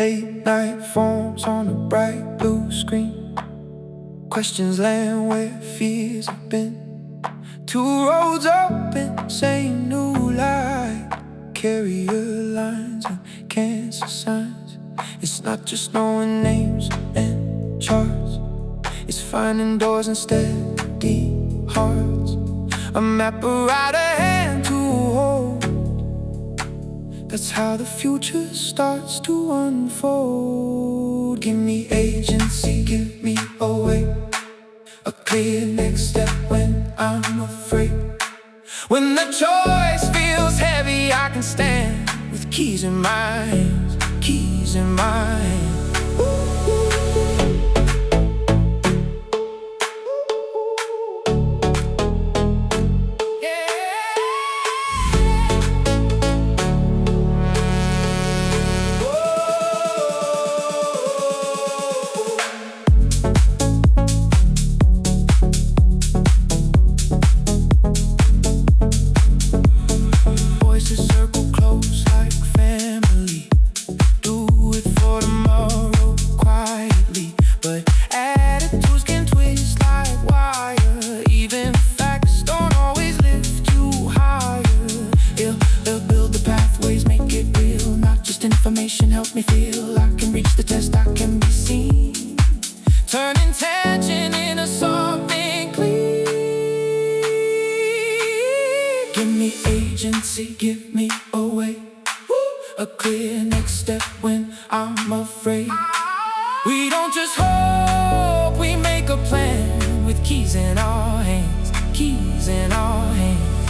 Late night forms on a bright blue screen. Questions land where fears have been. Two roads open, same new light. Carrier lines and cancer signs. It's not just knowing names and charts. It's finding doors and steady hearts. A map around a hand to hold. That's how the future starts to unfold. Give me agency, give me a way. A clear next step when I'm afraid. When the choice feels heavy, I can stand with keys in my hands, keys in my hands. Information help me feel I can reach the test, I can be seen. Turning tension into something clean. Give me agency, give me a way. A clear next step when I'm afraid. We don't just hope, we make a plan with keys in our hands, keys in our hands.